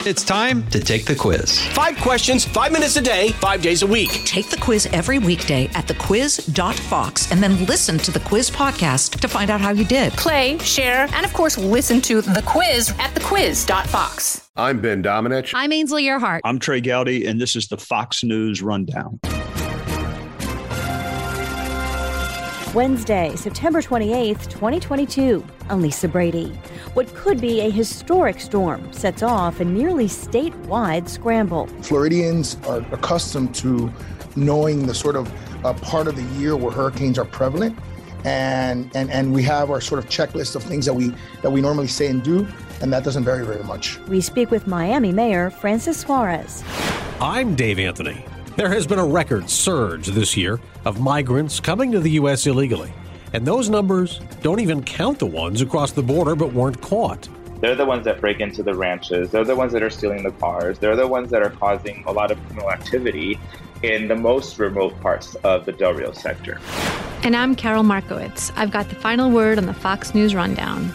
It's time to take the quiz. 5 questions, 5 minutes a day, 5 days a week. Take the quiz every weekday at thequiz.fox and then listen to the quiz podcast to find out how you did. Play, share, and of course, listen to the quiz at thequiz.fox. I'm Ben Domenech. I'm Ainsley Earhart. I'm Trey Gowdy, and this is the Fox News Rundown. Wednesday, September 28th, 2022. I'm Lisa Brady. What could be a historic storm sets off a nearly statewide scramble. Floridians are accustomed to knowing the sort of part of the year where hurricanes are prevalent. And we have our sort of checklist of things that we normally say and do, and that doesn't vary very much. We speak with Miami Mayor Francis Suarez. I'm Dave Anthony. There has been a record surge this year of migrants coming to the U.S. illegally. And those numbers don't even count the ones who crossed the border but weren't caught. They're the ones that break into the ranches. They're the ones that are stealing the cars. They're the ones that are causing a lot of criminal activity in the most remote parts of the Del Rio sector. And I'm Carol Markowitz. I've got the final word on the Fox News Rundown.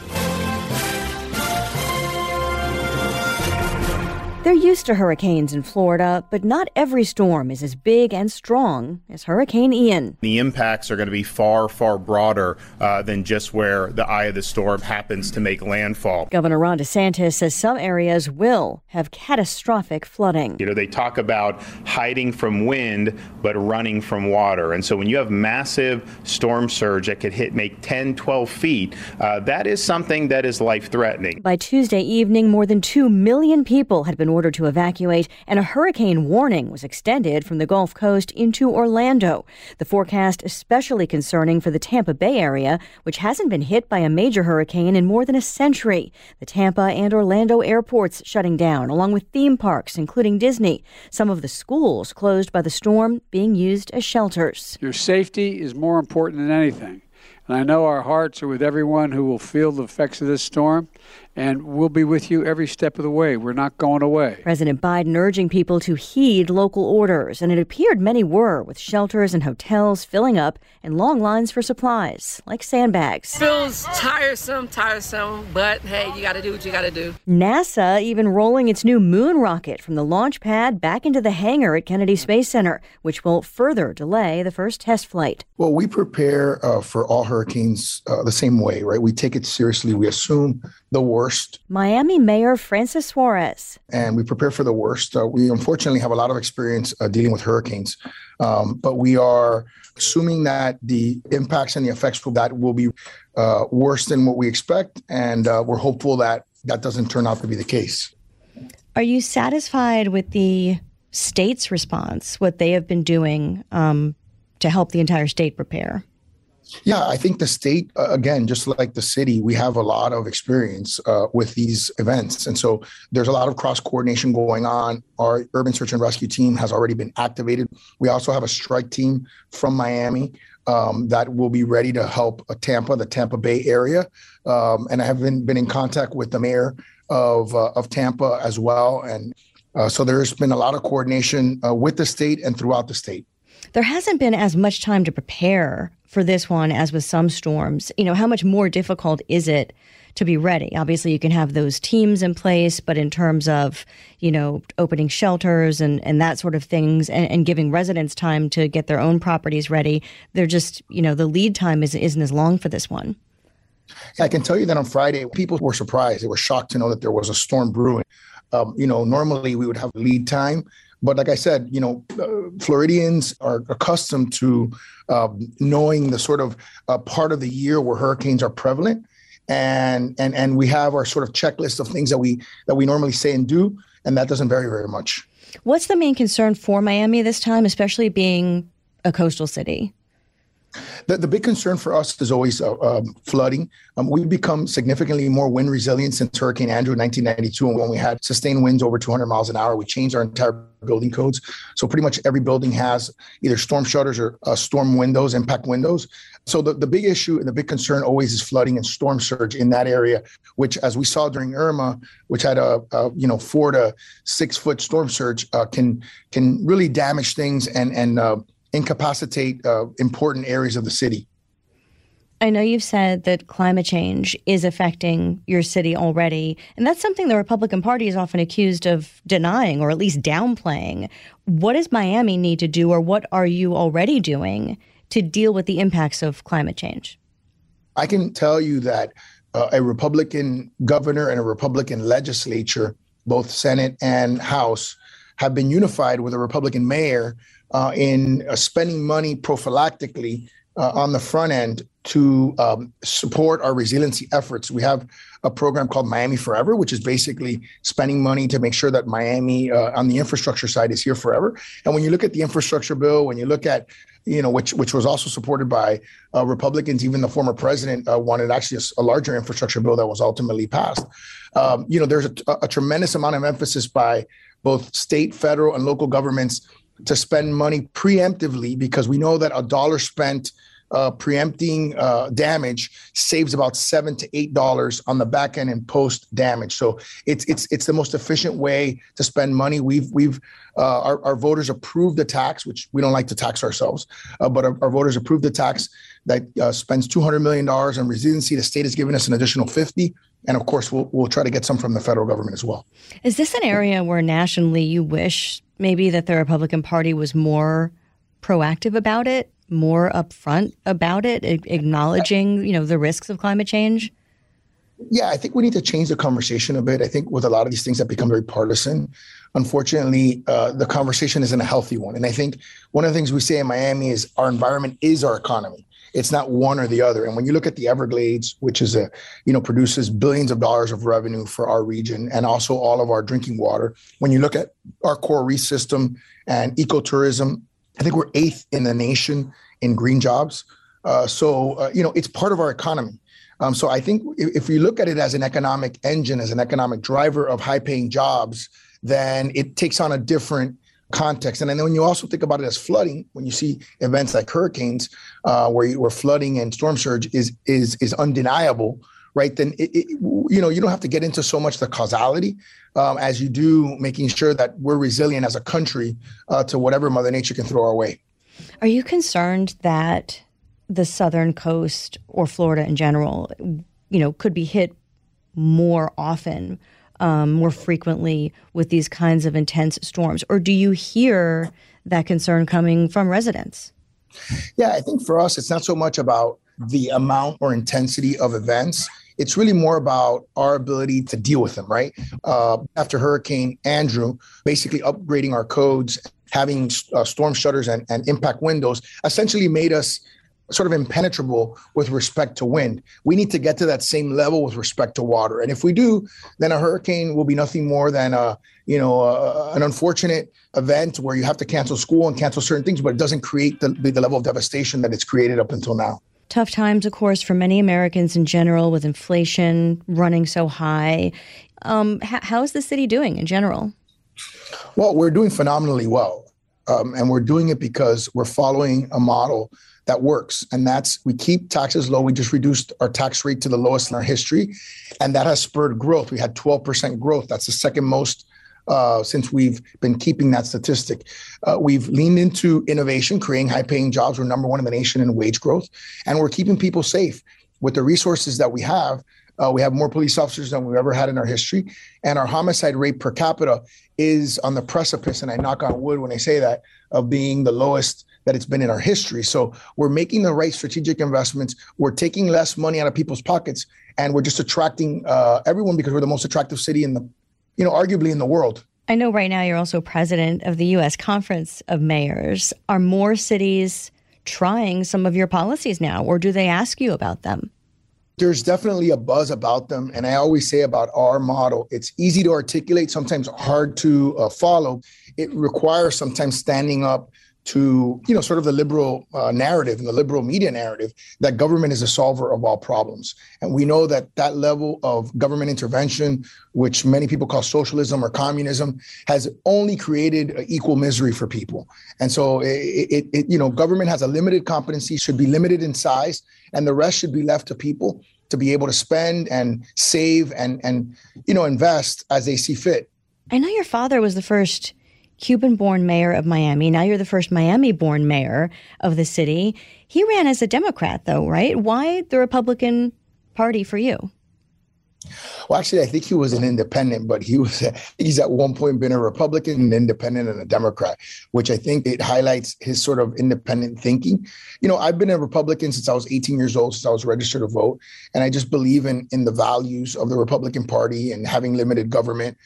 They're used to hurricanes in Florida, but not every storm is as big and strong as Hurricane Ian. The impacts are going to be far, far broader than just where the eye of the storm happens to make landfall. Governor Ron DeSantis says some areas will have catastrophic flooding. You know, they talk about hiding from wind, but running from water. And so when you have massive storm surge that could make 10, 12 feet, that is something that is life-threatening. By Tuesday evening, more than 2 million people had been ordered to evacuate, and a hurricane warning was extended from the Gulf Coast into Orlando. The forecast especially concerning for the Tampa Bay area, which hasn't been hit by a major hurricane in more than a century. The Tampa and Orlando airports shutting down, along with theme parks, including Disney. Some of the schools closed by the storm being used as shelters. Your safety is more important than anything. And I know our hearts are with everyone who will feel the effects of this storm, and we'll be with you every step of the way. We're not going away. President Biden urging people to heed local orders, and it appeared many were, with shelters and hotels filling up and long lines for supplies, like sandbags. Feels tiresome, but hey, you got to do what you got to do. NASA even rolling its new moon rocket from the launch pad back into the hangar at Kennedy Space Center, which will further delay the first test flight. Well, we prepare for all hurricanes the same way, right? We take it seriously. We assume the worst. Miami Mayor Francis Suarez. And we prepare for the worst. We unfortunately have a lot of experience dealing with hurricanes, but we are assuming that the impacts and the effects of that will be worse than what we expect. And we're hopeful that that doesn't turn out to be the case. Are you satisfied with the state's response, what they have been doing to help the entire state prepare? Yeah, I think the state, again, just like the city, we have a lot of experience with these events. And so there's a lot of cross coordination going on. Our urban search and rescue team has already been activated. We also have a strike team from Miami that will be ready to help Tampa, the Tampa Bay area. And I have been in contact with the mayor of Tampa as well. And so there's been a lot of coordination with the state and throughout the state. There hasn't been as much time to prepare for this one as with some storms. You know, how much more difficult is it to be ready? Obviously, you can have those teams in place, but in terms of, you know, opening shelters and that sort of things and giving residents time to get their own properties ready, they're just, you know, the lead time isn't as long for this one. I can tell you that on Friday, people were surprised. They were shocked to know that there was a storm brewing. Normally we would have lead time. But like I said, Floridians are accustomed to knowing the sort of part of the year where hurricanes are prevalent. And we have our sort of checklist of things that we normally say and do. And that doesn't vary very much. What's the main concern for Miami this time, especially being a coastal city? The big concern for us is always flooding. We've become significantly more wind resilient since Hurricane Andrew in 1992. And when we had sustained winds over 200 miles an hour, we changed our entire building codes. So pretty much every building has either storm shutters or storm windows, impact windows. So the big issue and the big concern always is flooding and storm surge in that area, which, as we saw during Irma, which had a 4 to 6 foot storm surge, can really damage things and incapacitate important areas of the city. I know you've said that climate change is affecting your city already, and that's something the Republican Party is often accused of denying or at least downplaying. What does Miami need to do, or what are you already doing to deal with the impacts of climate change? I can tell you that a Republican governor and a Republican legislature, both Senate and House, have been unified with a Republican mayor in spending money prophylactically on the front end to support our resiliency efforts. We have a program called Miami Forever, which is basically spending money to make sure that Miami on the infrastructure side is here forever. And when you look at the infrastructure bill, when you look at, which was also supported by Republicans, even the former president wanted actually a larger infrastructure bill that was ultimately passed. There's a tremendous amount of emphasis by both state, federal, and local governments to spend money preemptively, because we know that a dollar spent preempting damage saves about $7 to $8 on the back end in post damage. So it's the most efficient way to spend money. Our voters approved the tax, which we don't like to tax ourselves, but our voters approved the tax that spends $200 million on resiliency. The state has given us an additional 50. And of course, we'll try to get some from the federal government as well. Is this an area where nationally you wish maybe that the Republican Party was more proactive about it, more upfront about it, acknowledging, the risks of climate change? Yeah, I think we need to change the conversation a bit. I think with a lot of these things that become very partisan, unfortunately, the conversation isn't a healthy one. And I think one of the things we say in Miami is our environment is our economy. It's not one or the other. And when you look at the Everglades, which is produces billions of dollars of revenue for our region and also all of our drinking water, when you look at our coral reef system and ecotourism, I think we're 8th in the nation in green jobs. It's part of our economy. So I think if we look at it as an economic engine, as an economic driver of high-paying jobs, then it takes on a different context. And then when you also think about it as flooding, when you see events like hurricanes, where flooding and storm surge is undeniable, right? Then you don't have to get into so much the causality as you do making sure that we're resilient as a country to whatever Mother Nature can throw our way. Are you concerned that the southern coast or Florida in general, could be hit more often, more frequently with these kinds of intense storms? Or do you hear that concern coming from residents? Yeah, I think for us, it's not so much about the amount or intensity of events. It's really more about our ability to deal with them, right? After Hurricane Andrew, basically upgrading our codes, having storm shutters and impact windows essentially made us sort of impenetrable with respect to wind. We need to get to that same level with respect to water. And if we do, then a hurricane will be nothing more than an unfortunate event where you have to cancel school and cancel certain things, but it doesn't create the level of devastation that it's created up until now. Tough times, of course, for many Americans in general, with inflation running so high. How is the city doing in general? Well, we're doing phenomenally well. And we're doing it because we're following a model that works. And that's, we keep taxes low. We just reduced our tax rate to the lowest in our history. And that has spurred growth. We had 12% growth. That's the second most since we've been keeping that statistic. We've leaned into innovation, creating high-paying jobs. We're number one in the nation in wage growth. And we're keeping people safe. With the resources that we have more police officers than we've ever had in our history. And our homicide rate per capita is on the precipice, and I knock on wood when I say that, of being the lowest that it's been in our history. So we're making the right strategic investments. We're taking less money out of people's pockets, and we're just attracting everyone because we're the most attractive city in the, arguably in the world. I know right now you're also president of the U.S. Conference of Mayors. Are more cities trying some of your policies now, or do they ask you about them? There's definitely a buzz about them. And I always say about our model, it's easy to articulate, sometimes hard to follow. It requires sometimes standing up to, sort of the liberal narrative and the liberal media narrative that government is a solver of all problems. And we know that that level of government intervention, which many people call socialism or communism, has only created equal misery for people. And so government has a limited competency, should be limited in size, and the rest should be left to people to be able to spend and save and invest as they see fit. I know your father was the first Cuban-born mayor of Miami. Now you're the first Miami-born mayor of the city. He ran as a Democrat, though, right? Why the Republican Party for you? Well, actually, I think he was an independent, but he's at one point been a Republican, an independent, and a Democrat, which I think it highlights his sort of independent thinking. I've been a Republican since I was 18 years old, since I was registered to vote. And I just believe in the values of the Republican Party and having limited government,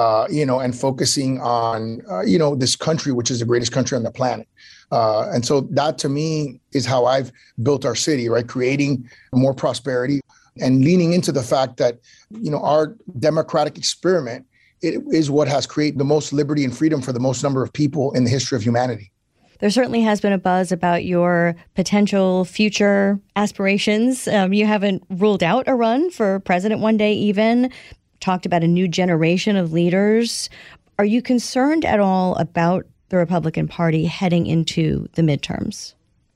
and focusing on, this country, which is the greatest country on the planet. And so that, to me, is how I've built our city, right? Creating more prosperity and leaning into the fact that, our democratic experiment is what has created the most liberty and freedom for the most number of people in the history of humanity. There certainly has been a buzz about your potential future aspirations. You haven't ruled out a run for president one day even, talked about a new generation of leaders. Are you concerned at all about the Republican Party heading into the midterms?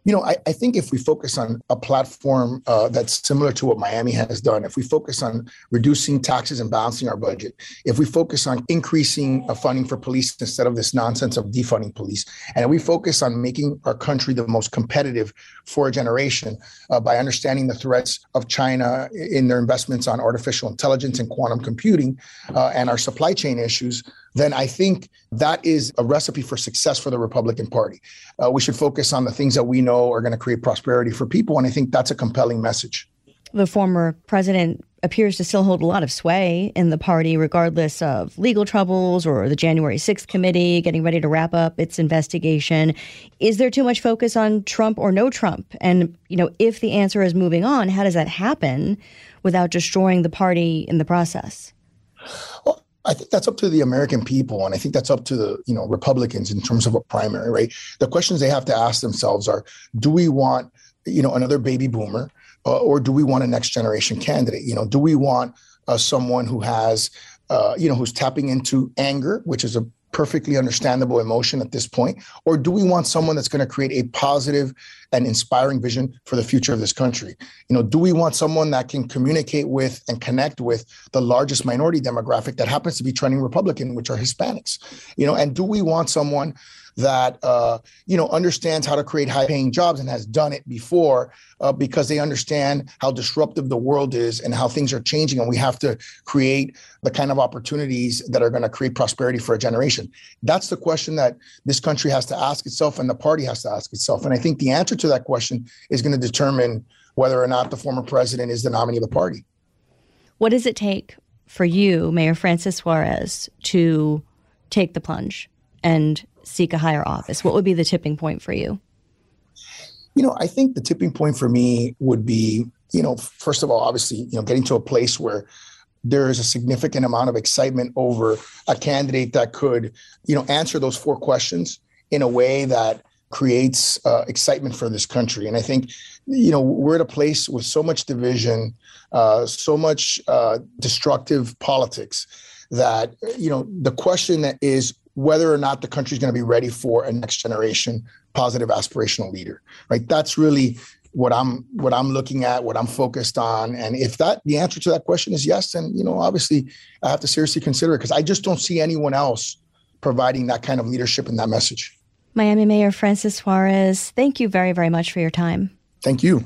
I think if we focus on a platform that's similar to what Miami has done, if we focus on reducing taxes and balancing our budget, if we focus on increasing funding for police instead of this nonsense of defunding police, and we focus on making our country the most competitive for a generation by understanding the threats of China in their investments on artificial intelligence and quantum computing and our supply chain issues, then I think that is a recipe for success for the Republican Party. We should focus on the things that we know are going to create prosperity for people. And I think that's a compelling message. The former president appears to still hold a lot of sway in the party, regardless of legal troubles or the January 6th committee getting ready to wrap up its investigation. Is there too much focus on Trump or no Trump? And, if the answer is moving on, how does that happen without destroying the party in the process? Well, I think that's up to the American people, and I think that's up to the Republicans in terms of a primary, right? The questions they have to ask themselves are: do we want another baby boomer, or do we want a next generation candidate? Do we want someone who has who's tapping into anger, which is a perfectly understandable emotion at this point, or do we want someone that's going to create a positive and inspiring vision for the future of this country? Do we want someone that can communicate with and connect with the largest minority demographic that happens to be trending Republican, which are Hispanics? And do we want someone that understands how to create high-paying jobs and has done it before because they understand how disruptive the world is and how things are changing, and we have to create the kind of opportunities that are going to create prosperity for a generation? That's the question that this country has to ask itself and the party has to ask itself. And I think the answer to that question is going to determine whether or not the former president is the nominee of the party. What does it take for you, Mayor Francis Suarez, to take the plunge and seek a higher office? What would be the tipping point for you? I think the tipping point for me would be, first of all, obviously, getting to a place where there is a significant amount of excitement over a candidate that could, answer those four questions in a way that creates excitement for this country. And I think, we're at a place with so much division, so much destructive politics that, the question that is whether or not the country is going to be ready for a next generation positive aspirational leader, right? That's really what I'm looking at, what I'm focused on. And if the answer to that question is yes, then, obviously I have to seriously consider it, because I just don't see anyone else providing that kind of leadership and that message. Miami Mayor Francis Suarez, thank you very, very much for your time. Thank you.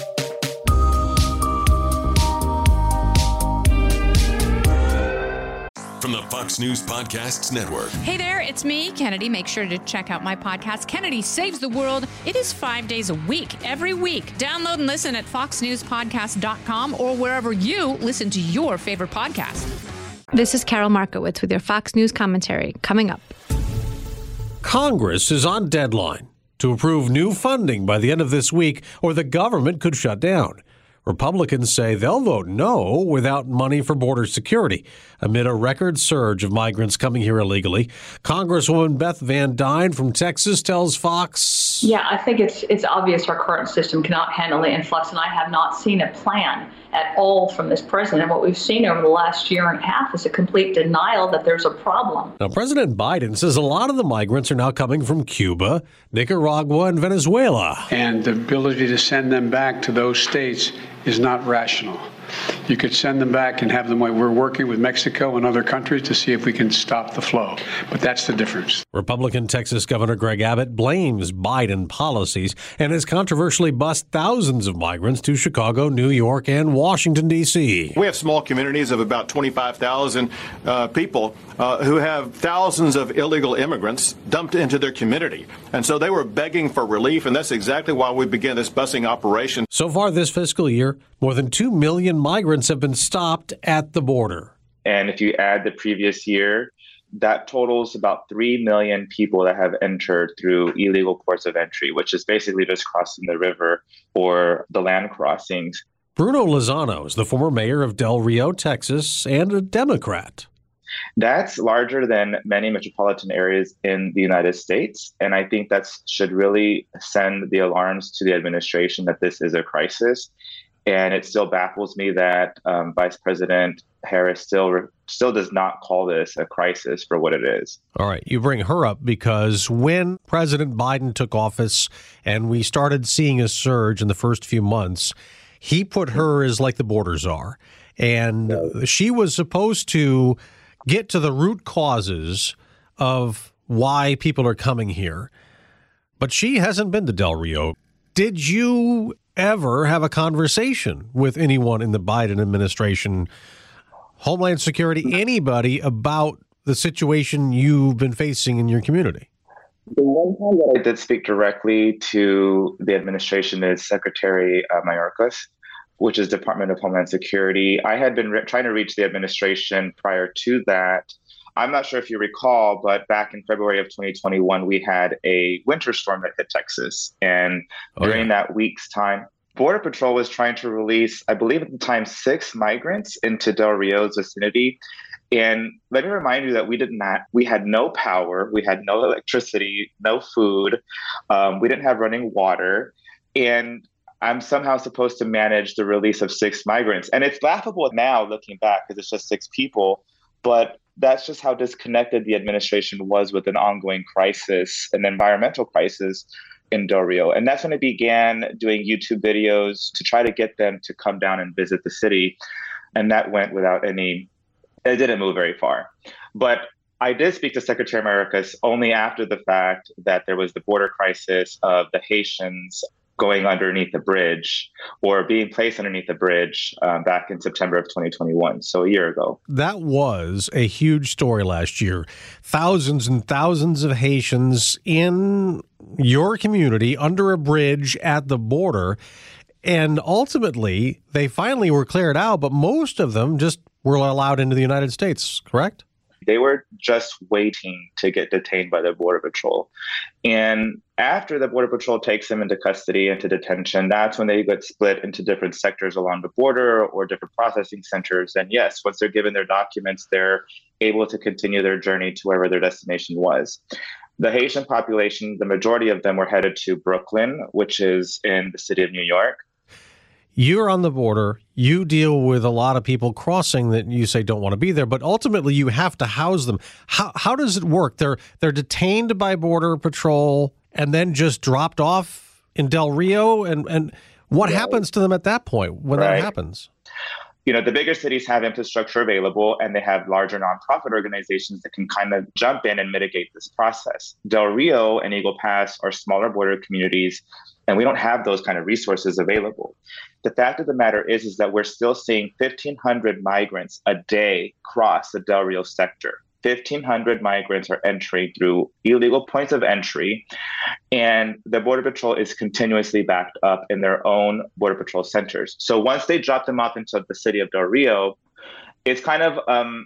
From the Fox News Podcasts Network. Hey there, it's me, Kennedy. Make sure to check out my podcast, Kennedy Saves the World. It is 5 days a week, every week. Download and listen at foxnewspodcast.com or wherever you listen to your favorite podcast. This is Carol Markowitz with your Fox News commentary. Coming up. Congress is on deadline to approve new funding by the end of this week, or the government could shut down. Republicans say they'll vote no without money for border security amid a record surge of migrants coming here illegally. Congresswoman Beth Van Duyne from Texas tells Fox. Yeah, I think it's obvious our current system cannot handle the influx, and I have not seen a plan at all from this president. What we've seen over the last year and a half is a complete denial that there's a problem. Now, President Biden says a lot of the migrants are now coming from Cuba, Nicaragua, and Venezuela. And the ability to send them back to those states is not rational. you could send them back and have them. We're working with Mexico and other countries to see if we can stop the flow. But that's the difference. Republican Texas Governor Greg Abbott blames Biden policies and has controversially bused thousands of migrants to Chicago, New York, and Washington, D.C. We have small communities of about 25,000 people who have thousands of illegal immigrants dumped into their community. And so they were begging for relief, and that's exactly why we began this busing operation. So far this fiscal year, more than 2 million migrants have been stopped at the border. And if you add the previous year, that totals about 3 million people that have entered through illegal ports of entry, which is basically just crossing the river or the land crossings. Bruno Lozano is the former mayor of Del Rio, Texas, and a Democrat. That's larger than many metropolitan areas in the United States. And I think that should really send the alarms to the administration that this is a crisis. And it still baffles me that Vice President Harris still does not call this a crisis for what it is. All right. You bring her up because when President Biden took office and we started seeing a surge in the first few months, he put her as like the border czar. And she was supposed to get to the root causes of why people are coming here. But she hasn't been to Del Rio. Did you ever have a conversation with anyone in the Biden administration, Homeland Security, anybody about the situation you've been facing in your community? The one time that I did speak directly to the administration is Secretary Mayorkas, which is Department of Homeland Security. I had been trying to reach the administration prior to that. I'm not sure if you recall, but back in February of 2021, we had a winter storm that hit Texas. And during that week's time, Border Patrol was trying to release, I believe at the time, 6 migrants into Del Rio's vicinity. And let me remind you that we had no power, we had no electricity, no food, we didn't have running water. And I'm somehow supposed to manage the release of 6 migrants. And it's laughable now looking back because it's just 6 people, but that's just how disconnected the administration was with an ongoing crisis, an environmental crisis in Del Rio. And that's when I began doing YouTube videos to try to get them to come down and visit the city. And that went without it didn't move very far. But I did speak to Secretary Mayorkas only after the fact that there was the border crisis of the Haitians going underneath the bridge or being placed underneath the bridge back in September of 2021, so a year ago. That was a huge story last year. Thousands and thousands of Haitians in your community under a bridge at the border. And ultimately, they finally were cleared out, but most of them just were allowed into the United States, correct? They were just waiting to get detained by the Border Patrol. And after the Border Patrol takes them into custody, into detention, that's when they get split into different sectors along the border or different processing centers. And yes, once they're given their documents, they're able to continue their journey to wherever their destination was. The Haitian population, the majority of them were headed to Brooklyn, which is in the city of New York. You're on the border. You deal with a lot of people crossing that you say don't want to be there, but ultimately you have to house them. How does it work? They're detained by Border Patrol and then just dropped off in Del Rio? And what happens to them at that point when that happens? You know, the bigger cities have infrastructure available and they have larger nonprofit organizations that can kind of jump in and mitigate this process. Del Rio and Eagle Pass are smaller border communities, and we don't have those kind of resources available. The fact of the matter is that we're still seeing 1,500 migrants a day cross the Del Rio sector. 1,500 migrants are entering through illegal points of entry, and the Border Patrol is continuously backed up in their own Border Patrol centers. So once they drop them off into the city of Del Rio, it's kind of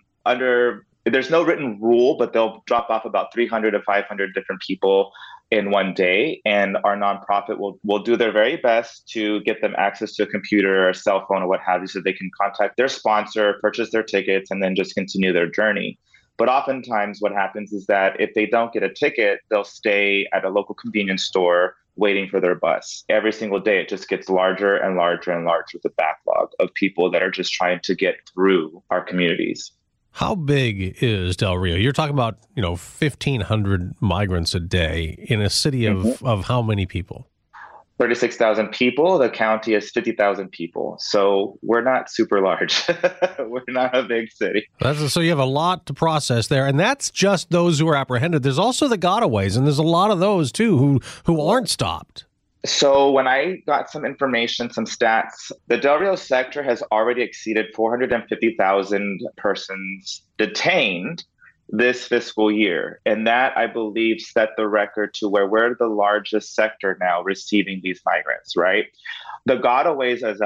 there's no written rule, but they'll drop off about 300 to 500 different people in one day, and our nonprofit will do their very best to get them access to a computer or a cell phone or what have you so they can contact their sponsor, purchase their tickets, and then just continue their journey. But oftentimes what happens is that if they don't get a ticket, they'll stay at a local convenience store waiting for their bus. Every single day, it just gets larger and larger and larger with the backlog of people that are just trying to get through our communities. How big is Del Rio? You're talking about, 1,500 migrants a day in a city of how many people? 36,000 people. The county is 50,000 people. So we're not super large. We're not a big city. So you have a lot to process there. And that's just those who are apprehended. There's also the gotaways, and there's a lot of those, too, who aren't stopped. So when I got some information, some stats, the Del Rio sector has already exceeded 450,000 persons detained this fiscal year. And that, I believe, set the record to where we're the largest sector now receiving these migrants, right? The gotaways as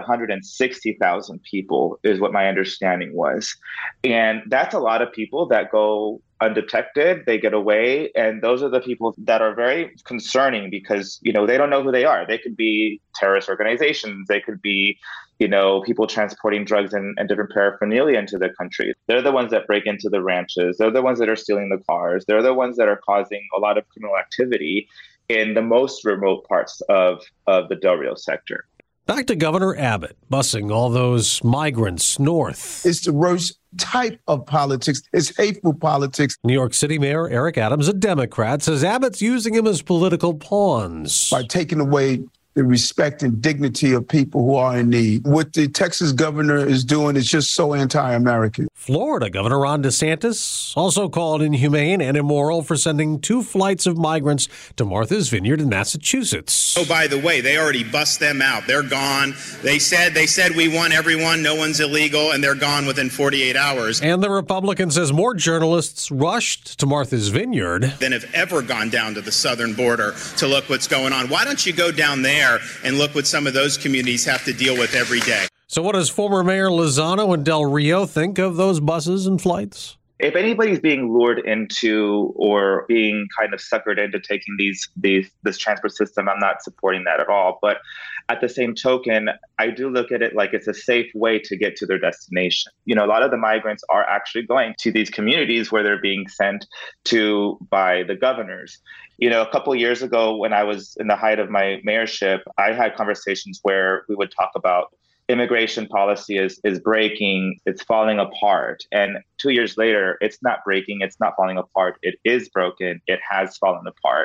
160,000 people is what my understanding was. And that's a lot of people that go undetected, they get away. And those are the people that are very concerning because, they don't know who they are. They could be terrorist organizations. They could be, people transporting drugs and different paraphernalia into the country. They're the ones that break into the ranches. They're the ones that are stealing the cars. They're the ones that are causing a lot of criminal activity in the most remote parts of the Del Rio sector. Back to Governor Abbott, busing all those migrants north. It's the worst type of politics. It's hateful politics. New York City Mayor Eric Adams, a Democrat, says Abbott's using him as political pawns. By taking away the respect and dignity of people who are in need. What the Texas governor is doing is just so anti-American. Florida Governor Ron DeSantis also called inhumane and immoral for sending 2 flights of migrants to Martha's Vineyard in Massachusetts. Oh, by the way, they already bust them out. They're gone. They said we want everyone. No one's illegal, and they're gone within 48 hours. And the Republican says more journalists rushed to Martha's Vineyard than have ever gone down to the southern border to look what's going on. Why don't you go down there and look what some of those communities have to deal with every day? So what does former Mayor Lozano and Del Rio think of those buses and flights? If anybody's being lured into or being kind of suckered into taking this transport system, I'm not supporting that at all. But at the same token, I do look at it like it's a safe way to get to their destination. A lot of the migrants are actually going to these communities where they're being sent to by the governors. A couple of years ago, when I was in the height of my mayorship, I had conversations where we would talk about immigration policy is breaking, it's falling apart. And 2 years later, it's not breaking, it's not falling apart, it is broken, it has fallen apart.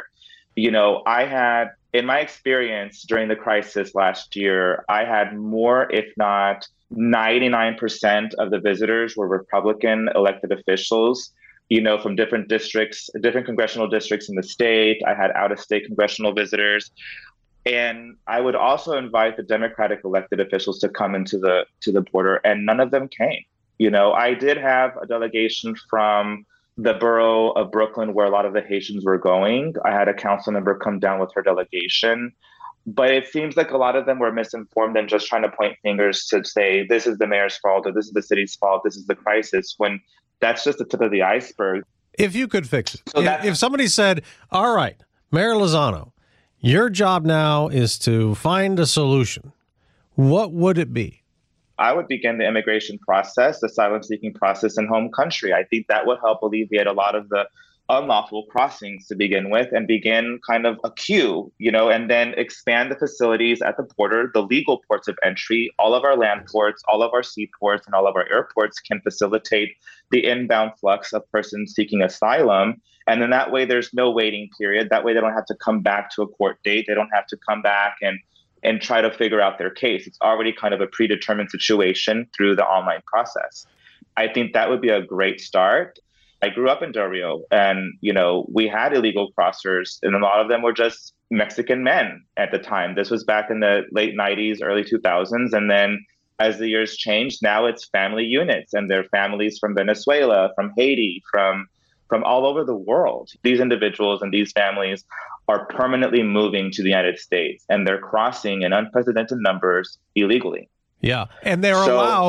I had, in my experience during the crisis last year, I had more, if not 99% of the visitors were Republican elected officials, from different districts, different congressional districts in the state. I had out-of-state congressional visitors. And I would also invite the Democratic elected officials to come into the border, and none of them came. I did have a delegation from the borough of Brooklyn where a lot of the Haitians were going. I had a council member come down with her delegation. But it seems like a lot of them were misinformed and just trying to point fingers to say, this is the mayor's fault, or this is the city's fault, this is the crisis, when that's just the tip of the iceberg. If you could fix it. So if somebody said, all right, Mayor Lozano, your job now is to find a solution, what would it be? I would begin the immigration process, the asylum-seeking process in home country. I think that would help alleviate a lot of the unlawful crossings to begin with, and begin kind of a queue, and then expand the facilities at the border, the legal ports of entry. All of our land ports, all of our seaports, and all of our airports can facilitate the inbound flux of persons seeking asylum. And then that way there's no waiting period. That way they don't have to come back to a court date. They don't have to come back and try to figure out their case. It's already kind of a predetermined situation through the online process. I think that would be a great start. I grew up in Del Rio, and, we had illegal crossers, and a lot of them were just Mexican men at the time. This was back in the late 90s, early 2000s. And then as the years changed, now it's family units, and they're families from Venezuela, from Haiti, from all over the world. These individuals and these families are permanently moving to the United States, and they're crossing in unprecedented numbers illegally. Yeah, and they're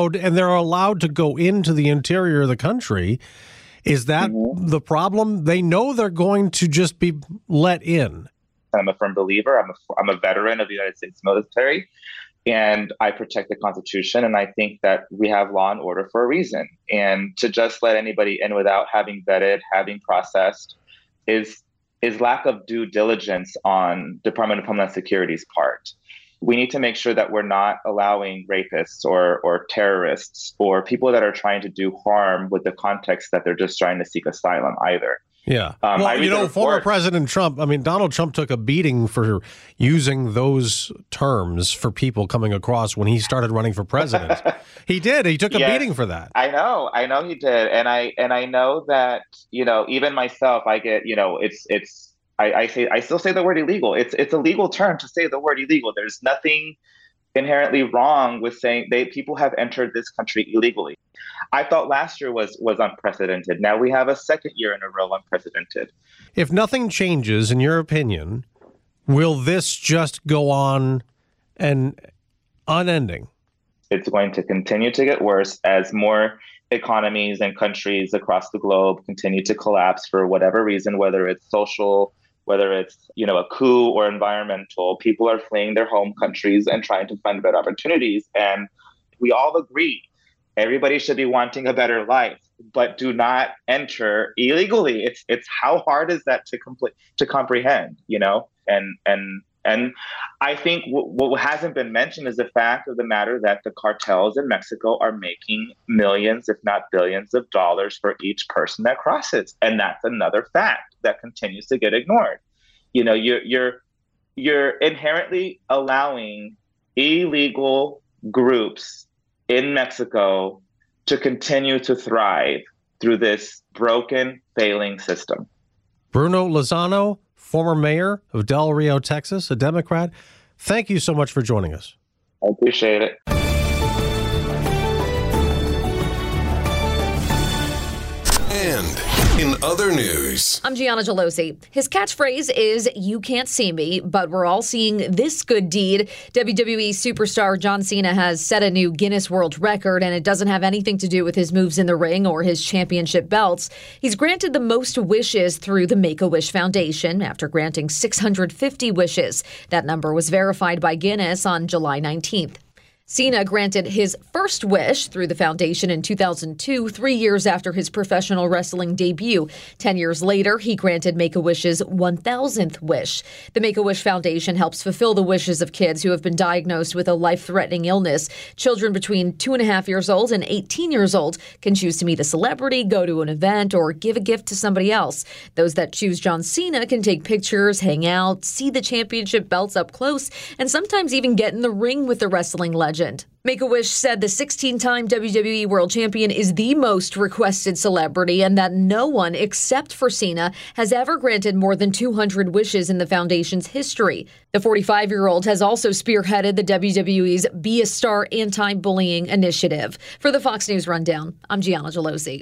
allowed to go into the interior of the country. Is that the problem? They know they're going to just be let in. I'm a firm believer. I'm a veteran of the United States military, and I protect the Constitution. And I think that we have law and order for a reason. And to just let anybody in without having vetted, having processed, is lack of due diligence on Department of Homeland Security's part. We need to make sure that we're not allowing rapists or terrorists or people that are trying to do harm with the context that they're just trying to seek asylum either. Yeah. Former President Trump, Donald Trump took a beating for using those terms for people coming across when he started running for president. He did. He took a beating for that. I know he did. And I know that, even myself, I get, I still say the word illegal. It's a legal term to say the word illegal. There's nothing inherently wrong with saying people have entered this country illegally. I thought last year was unprecedented. Now we have a second year in a row unprecedented. If nothing changes, in your opinion, will this just go on and unending? It's going to continue to get worse as more economies and countries across the globe continue to collapse for whatever reason, whether it's social, whether it's, a coup or environmental. People are fleeing their home countries and trying to find better opportunities. And we all agree everybody should be wanting a better life, but do not enter illegally. It's how hard is that to comprehend, And I think what hasn't been mentioned is the fact of the matter that the cartels in Mexico are making millions, if not billions of dollars for each person that crosses. And that's another fact that continues to get ignored. You're inherently allowing illegal groups in Mexico to continue to thrive through this broken, failing system. Bruno Lozano, former mayor of Del Rio, Texas, a Democrat. Thank you so much for joining us. I appreciate it. And in other news, I'm Gianna Gelosi. His catchphrase is, "You can't see me," but we're all seeing this good deed. WWE superstar John Cena has set a new Guinness World Record, and it doesn't have anything to do with his moves in the ring or his championship belts. He's granted the most wishes through the Make-A-Wish Foundation after granting 650 wishes. That number was verified by Guinness on July 19th. Cena granted his first wish through the foundation in 2002, 3 years after his professional wrestling debut. 10 years later, he granted Make-A-Wish's 1,000th wish. The Make-A-Wish Foundation helps fulfill the wishes of kids who have been diagnosed with a life-threatening illness. Children between 2.5 years old and 18 years old can choose to meet a celebrity, go to an event, or give a gift to somebody else. Those that choose John Cena can take pictures, hang out, see the championship belts up close, and sometimes even get in the ring with the wrestling legend. Make-A-Wish said the 16-time WWE World Champion is the most requested celebrity and that no one except for Cena has ever granted more than 200 wishes in the foundation's history. The 45-year-old has also spearheaded the WWE's Be a Star anti-bullying initiative. For the Fox News Rundown, I'm Gianna Gelosi.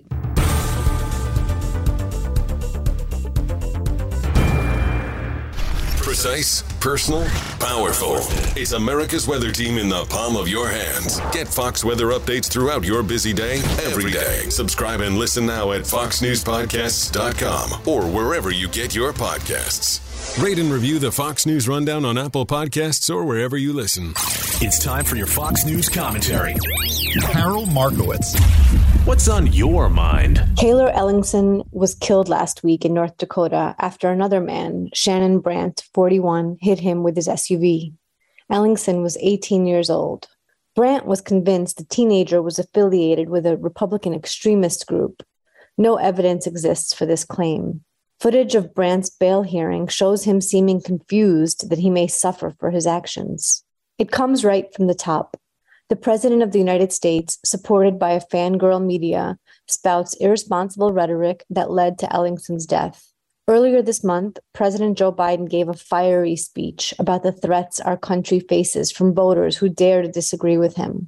Precise, personal, powerful. It's America's weather team in the palm of your hands. Get Fox weather updates throughout your busy day, every day. Subscribe and listen now at foxnewspodcasts.com or wherever you get your podcasts. Rate and review the Fox News Rundown on Apple Podcasts or wherever you listen. It's time for your Fox News commentary. Carol Markowitz. What's on your mind? Taylor Ellingson was killed last week in North Dakota after another man, Shannon Brandt, 41, hit him with his SUV. Ellingson was 18 years old. Brandt was convinced the teenager was affiliated with a Republican extremist group. No evidence exists for this claim. Footage of Brandt's bail hearing shows him seeming confused that he may suffer for his actions. It comes right from the top. The President of the United States, supported by a fangirl media, spouts irresponsible rhetoric that led to Ellingson's death. Earlier this month, President Joe Biden gave a fiery speech about the threats our country faces from voters who dare to disagree with him.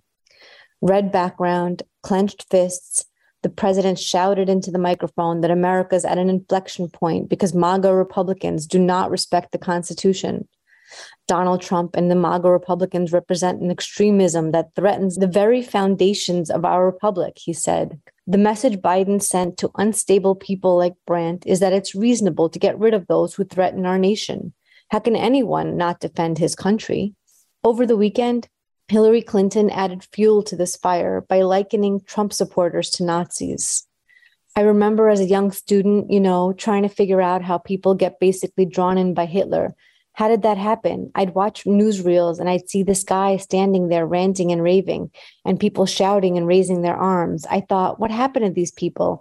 Red background, clenched fists, the president shouted into the microphone that America's at an inflection point because MAGA Republicans do not respect the Constitution. Donald Trump and the MAGA Republicans represent an extremism that threatens the very foundations of our republic, he said. The message Biden sent to unstable people like Brandt is that it's reasonable to get rid of those who threaten our nation. How can anyone not defend his country? Over the weekend, Hillary Clinton added fuel to this fire by likening Trump supporters to Nazis. I remember as a young student, trying to figure out how people get basically drawn in by Hitler. How did that happen? I'd watch newsreels and I'd see this guy standing there ranting and raving and people shouting and raising their arms. I thought, what happened to these people?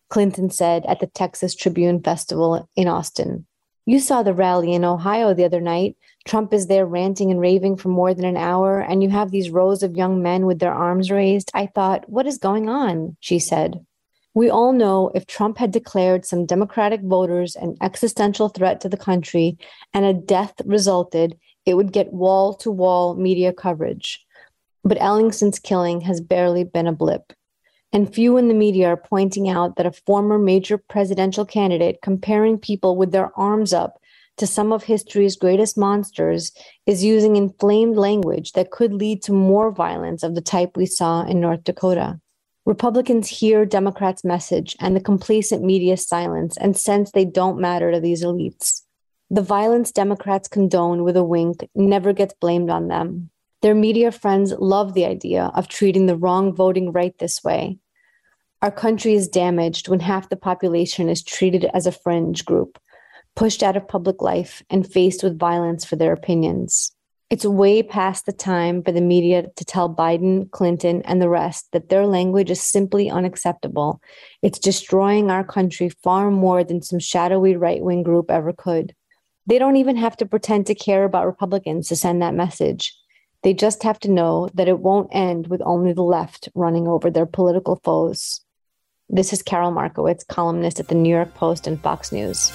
Clinton said at the Texas Tribune Festival in Austin. You saw the rally in Ohio the other night. Trump is there ranting and raving for more than an hour, and you have these rows of young men with their arms raised. I thought, what is going on? She said. We all know if Trump had declared some Democratic voters an existential threat to the country and a death resulted, it would get wall-to-wall media coverage. But Ellingson's killing has barely been a blip. And few in the media are pointing out that a former major presidential candidate comparing people with their arms up to some of history's greatest monsters is using inflamed language that could lead to more violence of the type we saw in North Dakota. Republicans hear Democrats' message and the complacent media's silence and sense they don't matter to these elites. The violence Democrats condone with a wink never gets blamed on them. Their media friends love the idea of treating the wrong voting right this way. Our country is damaged when half the population is treated as a fringe group, pushed out of public life and faced with violence for their opinions. It's way past the time for the media to tell Biden, Clinton, and the rest that their language is simply unacceptable. It's destroying our country far more than some shadowy right-wing group ever could. They don't even have to pretend to care about Republicans to send that message. They just have to know that it won't end with only the left running over their political foes. This is Carol Markowitz, columnist at the New York Post and Fox News.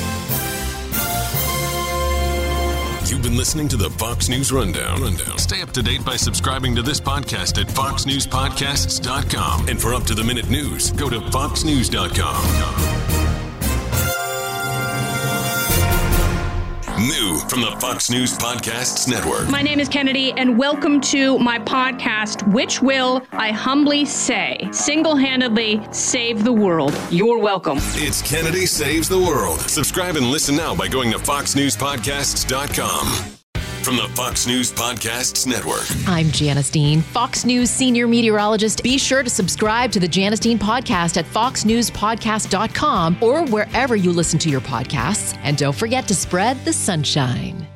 You've been listening to the Fox News Rundown. Stay up to date by subscribing to this podcast at foxnewspodcasts.com. And for up-to-the-minute news, go to foxnews.com. New from the Fox News Podcasts Network. My name is Kennedy, and welcome to my podcast, which will, I humbly say, single-handedly save the world. You're welcome. It's Kennedy Saves the World. Subscribe and listen now by going to foxnewspodcasts.com. From the Fox News Podcasts Network. I'm Janice Dean, Fox News senior meteorologist. Be sure to subscribe to the Janice Dean podcast at foxnewspodcast.com or wherever you listen to your podcasts. And don't forget to spread the sunshine.